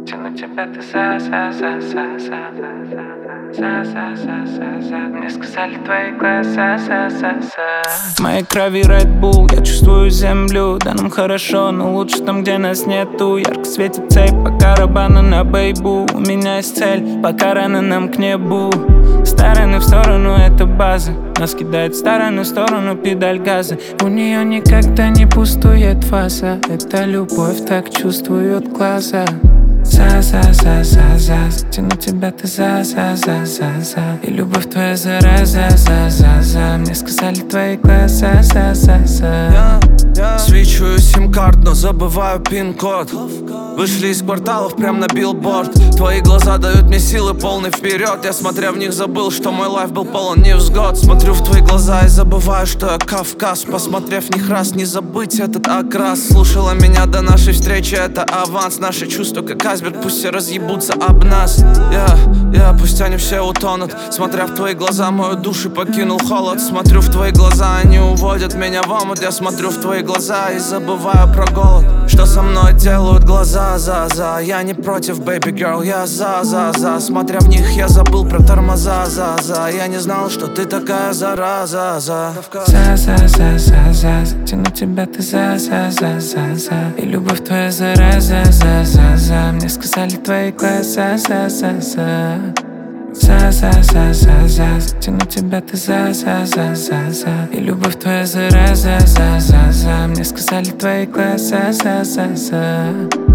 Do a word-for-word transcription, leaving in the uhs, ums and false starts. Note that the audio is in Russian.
тяну тебя, ты за, за, за, за, за, за, за, за, за, за. Мне сказали твои глаза, за, за, за. В моей крови Red Bull, я чувствую землю. Да нам хорошо, но лучше там, где нас нету. Ярко светит цепь, по карабану на бейбу. У меня есть цель, пока рано нам к небу. Стороны в сторону, это база. Нас кидает в сторону, в сторону педаль газа. У нее никогда не пустует фаза. Это любовь, так чувствуют глаза. За-за-за-за-за, тяну тебя, ты за-за-за-за-за. И любовь твоя зараза-за-за-за. Мне сказали твои глаза, за-за-за. Свечу сим-карт, но забываю пин-код. Вышли из кварталов прям на билборд. Твои глаза дают мне силы полный вперед. Я, смотря в них, забыл, что мой лайф был полон невзгод. Смотрю в твои глаза и забываю, что я Кавказ. Посмотрев в них раз, не забыть этот окрас. Слушала меня до нашей встречи, это аванс. Наши чувства как айсберг, пусть все разъебутся об нас. Я, я, пусть они все утонут. Смотря в твои глаза, мою душу покинул холод. Смотрю в твои глаза, они уводят меня в омут. Я смотрю в твои глаза и забываю про голод. Что со мной делают глаза, за-за. Я не против, baby girl, я за-за-за. Смотря в них, я забыл про тормоза, за-за. Я не знал, что ты такая зараза, за. За-за-за-за-за, тяну тебя, ты за-за-за-за-за. И любовь твоя зараза-за-за-за. Мне сказали твои глаза, за-за-за. За-за-за-за-за, тяну тебя, ты за-за-за-за-за. И любовь твоя зараза-за-за-за. Мне сказали твои глаза, за-за-за.